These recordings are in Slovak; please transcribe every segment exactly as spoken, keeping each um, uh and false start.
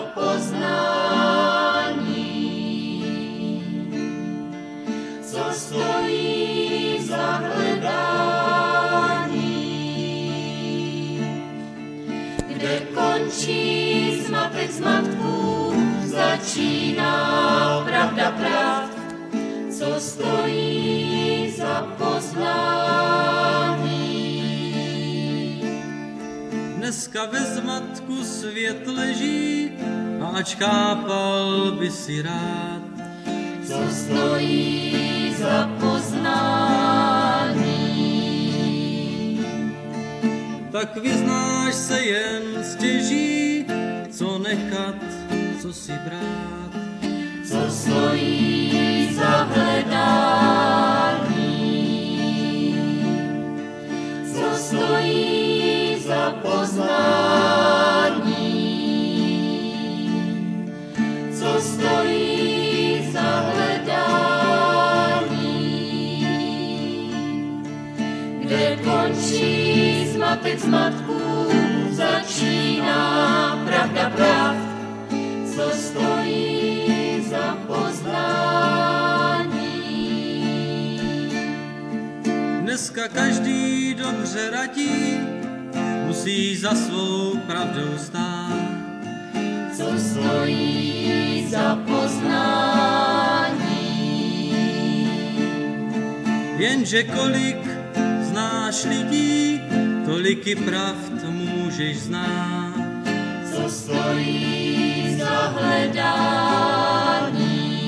poznání, co stojí za hledání, kde končí zmatek zmatků, začíná pravda pravd, co stojí za poznání. Dneska ve zmatku svět leží, a ač chápal by si rád, co stojí za poznání, tak vyznáš se jen stěží, co nechat, co si brát, co stojí za hledání, co stojí za poznání, co stojí za hledání, kde končí zmatek zmatků, začíná pravda pravd, co stojí za poznání. Dneska každý dobře radí, musí za svou pravdou stát, co stojí za poznání. jenže kolik znáš lidí, tolik i pravd můžeš znát, co stojí za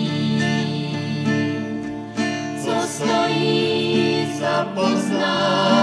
hledání, co stojí za poznání,